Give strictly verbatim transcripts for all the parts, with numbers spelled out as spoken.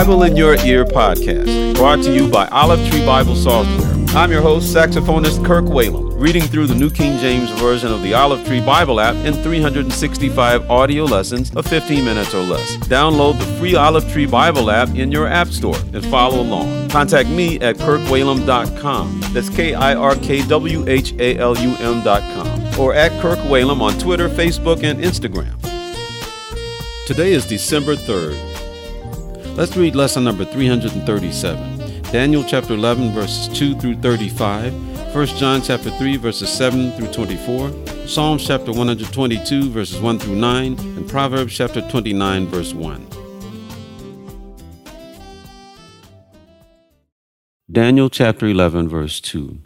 Bible in Your Ear podcast, brought to you by Olive Tree Bible Software. I'm your host, saxophonist Kirk Whalum, reading through the New King James Version of the Olive Tree Bible app in three hundred sixty-five audio lessons of fifteen minutes or less. Download the free Olive Tree Bible app in your app store and follow along. Contact me at kirk whalum dot com. That's K I R K W H A L U M dot com. Or at Kirk Whalum on Twitter, Facebook, and Instagram. Today is December third. Let's read lesson number three hundred thirty-seven. Daniel chapter eleven, verses two through thirty-five, First John chapter three, verses seven through twenty-four, Psalms chapter one hundred twenty-two, verses one through nine, and Proverbs chapter twenty-nine, verse one. Daniel chapter eleven, verse two.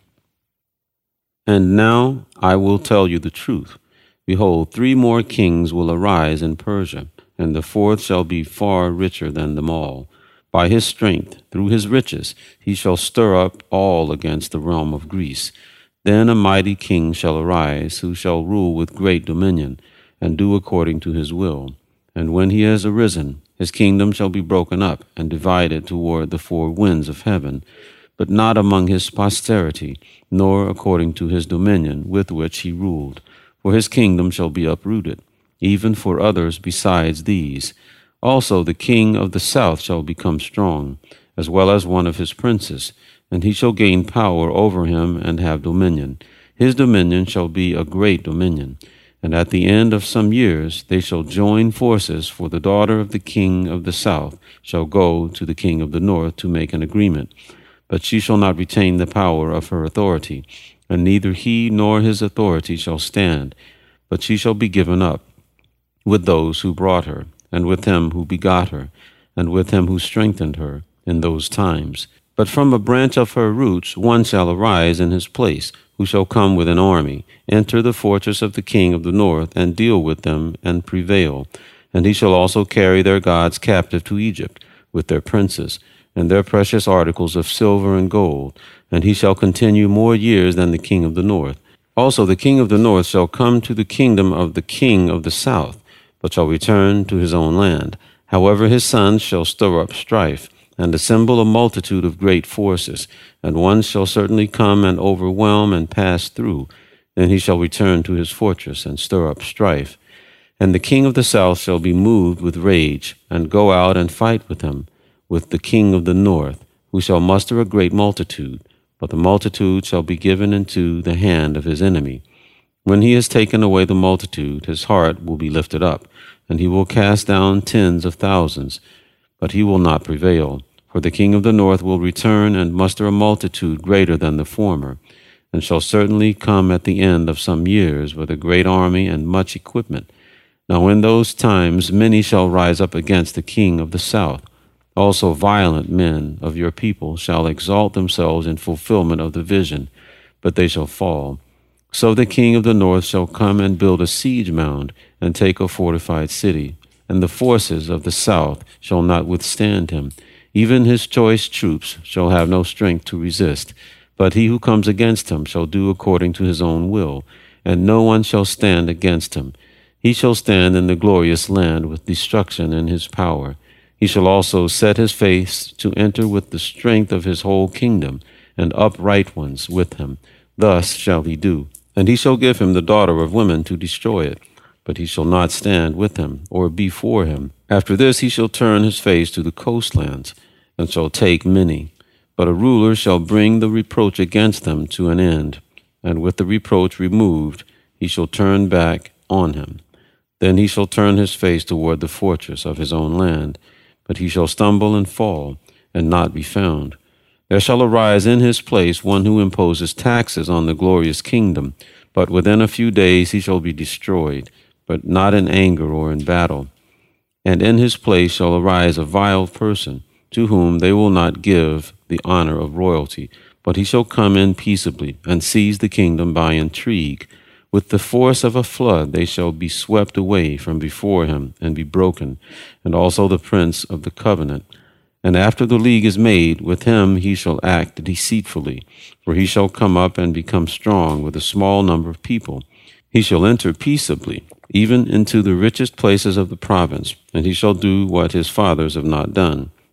And now I will tell you the truth. Behold, three more kings will arise in Persia, and the fourth shall be far richer than them all. By his strength, through his riches, he shall stir up all against the realm of Greece. Then a mighty king shall arise, who shall rule with great dominion, and do according to his will. And when he has arisen, his kingdom shall be broken up, and divided toward the four winds of heaven, but not among his posterity, nor according to his dominion with which he ruled. For his kingdom shall be uprooted, even for others besides these. Also the king of the south shall become strong, as well as one of his princes, and he shall gain power over him and have dominion. His dominion shall be a great dominion. And at the end of some years they shall join forces, for the daughter of the king of the south shall go to the king of the north to make an agreement. But she shall not retain the power of her authority, and neither he nor his authority shall stand, but she shall be given up with those who brought her, and with him who begot her, and with him who strengthened her in those times. But from a branch of her roots one shall arise in his place, who shall come with an army, enter the fortress of the king of the north, and deal with them, and prevail. And he shall also carry their gods captive to Egypt, with their princes, and their precious articles of silver and gold, and he shall continue more years than the king of the north. Also the king of the north shall come to the kingdom of the king of the south, but shall return to his own land. However, his sons shall stir up strife, and assemble a multitude of great forces, and one shall certainly come and overwhelm and pass through. Then he shall return to his fortress, and stir up strife. And the king of the south shall be moved with rage, and go out and fight with him, with the king of the north, who shall muster a great multitude, but the multitude shall be given into the hand of his enemy. When he has taken away the multitude, his heart will be lifted up, and he will cast down tens of thousands, but he will not prevail. For the king of the north will return and muster a multitude greater than the former, and shall certainly come at the end of some years with a great army and much equipment. Now in those times many shall rise up against the king of the south. Also violent men of your people shall exalt themselves in fulfillment of the vision, but they shall fall. So the king of the north shall come and build a siege mound, and take a fortified city, and the forces of the south shall not withstand him. Even his choice troops shall have no strength to resist, but he who comes against him shall do according to his own will, and no one shall stand against him. He shall stand in the glorious land with destruction in his power. He shall also set his face to enter with the strength of his whole kingdom, and upright ones with him. Thus shall he do. And he shall give him the daughter of women to destroy it, but he shall not stand with him, or be for him. After this he shall turn his face to the coastlands, and shall take many. But a ruler shall bring the reproach against them to an end, and with the reproach removed he shall turn back on him. Then he shall turn his face toward the fortress of his own land, but he shall stumble and fall, and not be found. There shall arise in his place one who imposes taxes on the glorious kingdom, but within a few days he shall be destroyed, but not in anger or in battle. And in his place shall arise a vile person, to whom they will not give the honor of royalty, but he shall come in peaceably, and seize the kingdom by intrigue. With the force of a flood they shall be swept away from before him, and be broken, and also the prince of the covenant. And after the league is made, with him he shall act deceitfully, for he shall come up and become strong with a small number of people. He shall enter peaceably, even into the richest places of the province, and he shall do what his fathers have not done,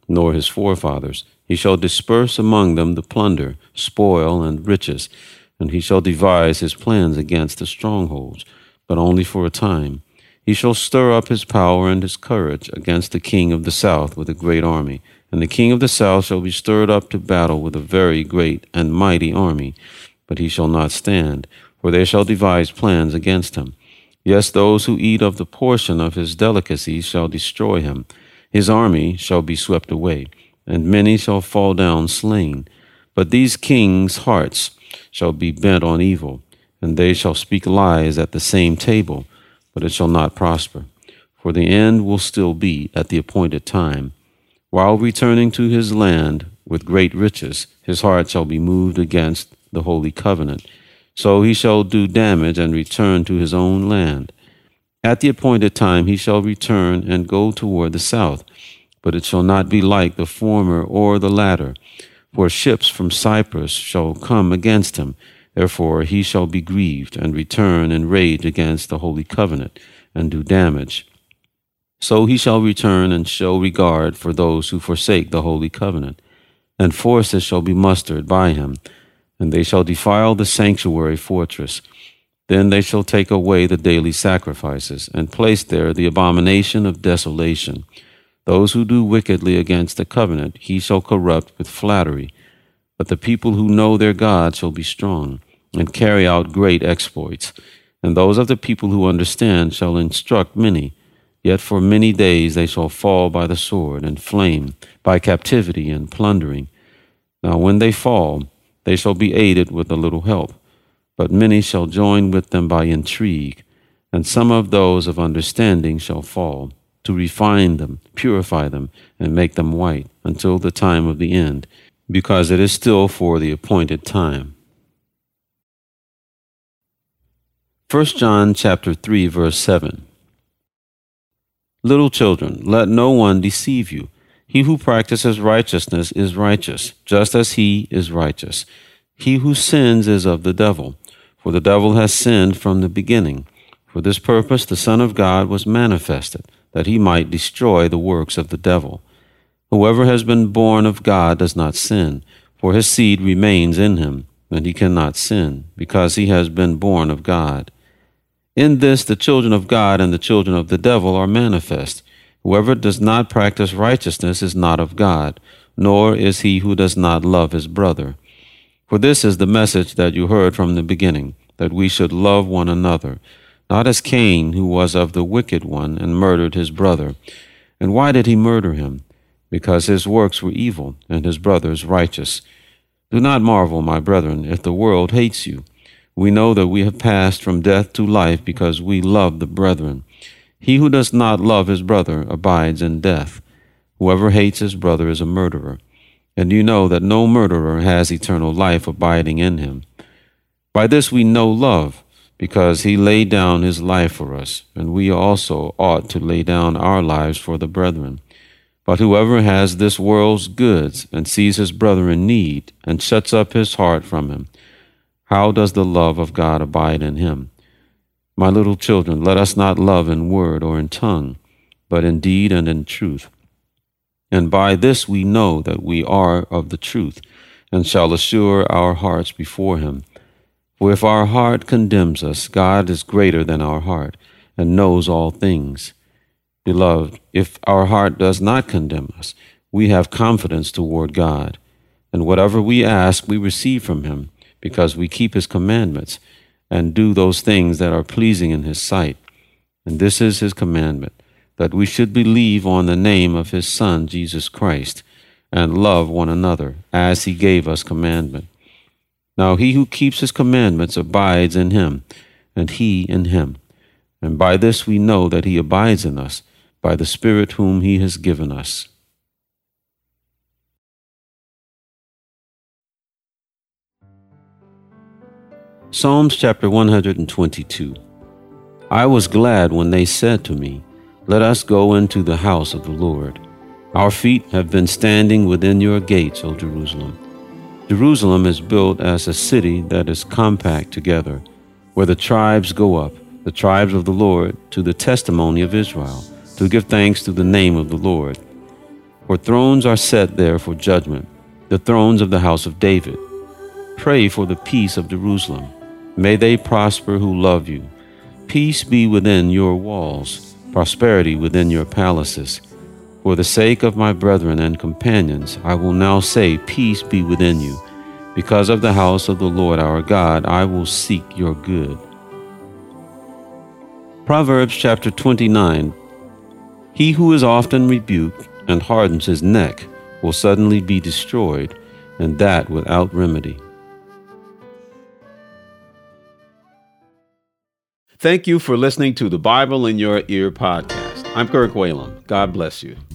nor his forefathers. He shall disperse among them the plunder, spoil, and riches, and he shall devise his plans against the strongholds, but only for a time. He shall stir up his power and his courage against the king of the south with a great army. And the king of the south shall be stirred up to battle with a very great and mighty army. But he shall not stand, for they shall devise plans against him. Yes, those who eat of the portion of his delicacies shall destroy him. His army shall be swept away, and many shall fall down slain. But these kings' hearts shall be bent on evil, and they shall speak lies at the same table, but it shall not prosper. For the end will still be at the appointed time. While returning to his land with great riches, his heart shall be moved against the holy covenant. So he shall do damage and return to his own land. At the appointed time he shall return and go toward the south, but it shall not be like the former or the latter. For ships from Cyprus shall come against him. Therefore he shall be grieved and return and rage against the holy covenant and do damage. So he shall return and show regard for those who forsake the holy covenant, and forces shall be mustered by him, and they shall defile the sanctuary fortress. Then they shall take away the daily sacrifices, and place there the abomination of desolation. Those who do wickedly against the covenant he shall corrupt with flattery. But the people who know their God shall be strong, and carry out great exploits. And those of the people who understand shall instruct many. Yet for many days they shall fall by the sword and flame, by captivity and plundering. Now when they fall, they shall be aided with a little help. But many shall join with them by intrigue, and some of those of understanding shall fall, to refine them, purify them, and make them white, until the time of the end, because it is still for the appointed time. First John chapter three, verse seven. Little children, let no one deceive you. He who practices righteousness is righteous, just as he is righteous. He who sins is of the devil, for the devil has sinned from the beginning. For this purpose the Son of God was manifested, that he might destroy the works of the devil. Whoever has been born of God does not sin, for his seed remains in him, and he cannot sin, because he has been born of God. In this the children of God and the children of the devil are manifest. Whoever does not practice righteousness is not of God, nor is he who does not love his brother. For this is the message that you heard from the beginning, that we should love one another, not as Cain, who was of the wicked one, and murdered his brother. And why did he murder him? Because his works were evil, and his brother's righteous. Do not marvel, my brethren, if the world hates you. We know that we have passed from death to life because we love the brethren. He who does not love his brother abides in death. Whoever hates his brother is a murderer. And you know that no murderer has eternal life abiding in him. By this we know love, because he laid down his life for us, and we also ought to lay down our lives for the brethren. But whoever has this world's goods and sees his brother in need and shuts up his heart from him, how does the love of God abide in him? My little children, let us not love in word or in tongue, but in deed and in truth. And by this we know that we are of the truth, and shall assure our hearts before him. For if our heart condemns us, God is greater than our heart, and knows all things. Beloved, if our heart does not condemn us, we have confidence toward God. And whatever we ask, we receive from him, because we keep his commandments, and do those things that are pleasing in his sight. And this is his commandment, that we should believe on the name of his Son, Jesus Christ, and love one another, as he gave us commandment. Now he who keeps his commandments abides in him, and he in him. And by this we know that he abides in us, by the Spirit whom he has given us. Psalms chapter one hundred twenty-two. I was glad when they said to me, let us go into the house of the Lord. Our feet have been standing within your gates, O Jerusalem. Jerusalem is built as a city that is compact together, where the tribes go up, the tribes of the Lord, to the testimony of Israel, to give thanks to the name of the Lord. For thrones are set there for judgment, the thrones of the house of David. Pray for the peace of Jerusalem. May they prosper who love you. Peace be within your walls, prosperity within your palaces. For the sake of my brethren and companions, I will now say, peace be within you. Because of the house of the Lord our God, I will seek your good. Proverbs chapter twenty-nine. He who is often rebuked and hardens his neck will suddenly be destroyed, and that without remedy. Thank you for listening to the Bible in Your Ear podcast. I'm Kirk Whalum. God bless you.